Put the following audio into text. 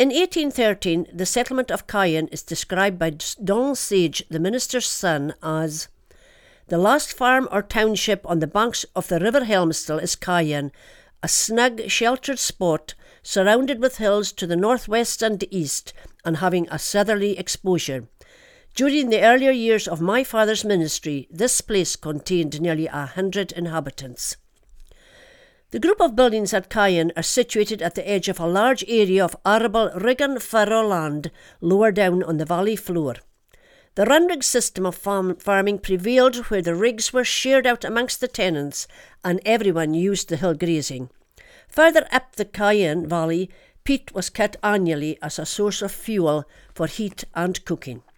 In 1813, the settlement of Caen is described by Donald Sage, the minister's son, as the last farm or township on the banks of the River Helmstill is Caen, a snug, sheltered spot surrounded with hills to the northwest and east and having a southerly exposure. During the earlier years of my father's ministry, this place contained nearly 100 inhabitants. The group of buildings at Caen are situated at the edge of a large area of arable Riggan furrow land lower down on the valley floor. The run-rig system of farming prevailed where the rigs were shared out amongst the tenants and everyone used the hill grazing. Further up the Caen valley, peat was cut annually as a source of fuel for heat and cooking.